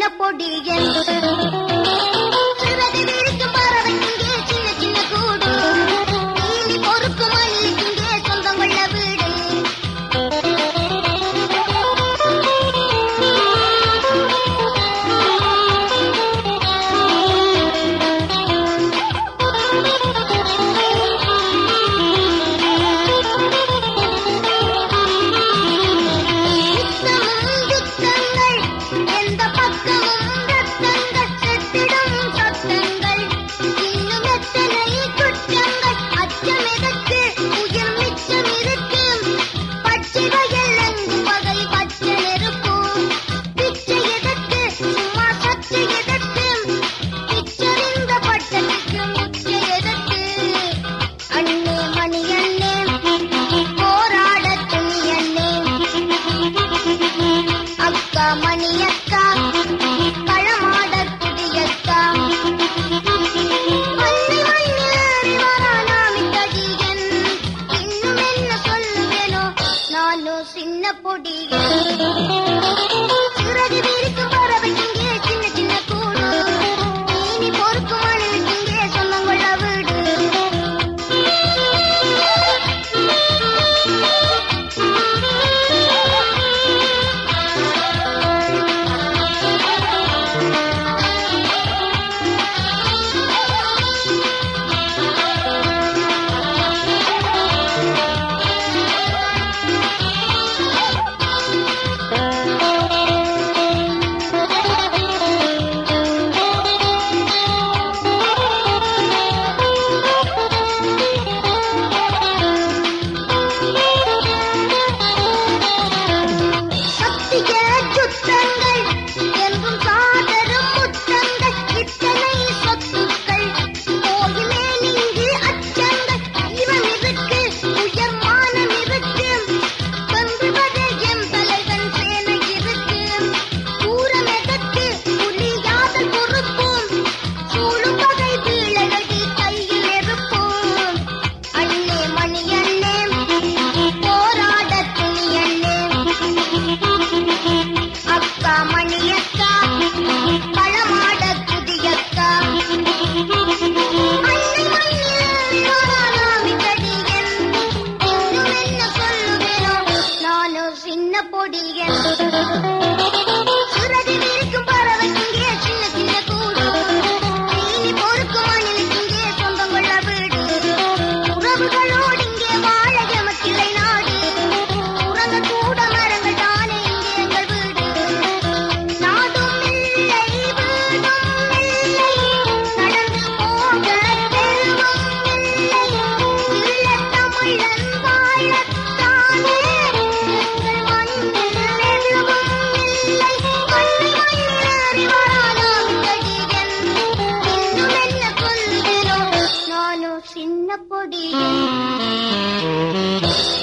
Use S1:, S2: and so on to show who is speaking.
S1: சின்ன பொடியன் சிறகு விரிக்கும் பறவைக்கிங்கே சின்ன சின்ன கூடு நீலி பொறுக்கும் மணிக்கிங்கே சொந்தம் கொள்ள வீடு சின்ன பொடியன் சிறகு விரிக்கும் பறவைக்கிங்கே சின்ன சின்ன கூடு நீலி பொறுக்கும் மணிக்கிங்கே சொந்தம் கொள்ள வீடு சின்ன பொடியன் சிறகு விரிக்கும் பறவைக்கிங்கே சின்ன சின்ன கூடு நீலி பொறுக்கும் மணிக்கிங்கே சொந்தம் கொள்ள வீடு உறவுகளோடு இங்கே வாழ எமக்கிளை நாடு உறங்க கூட மரங்கள் தானே இங்கே எங்கள் வீடு நாடும் இல்லை வீடும் இல்லை நடந்து போக தெருவும் இல்லை ஈழத்தமிழன் வாழத்தானே சின்ன பொடியன்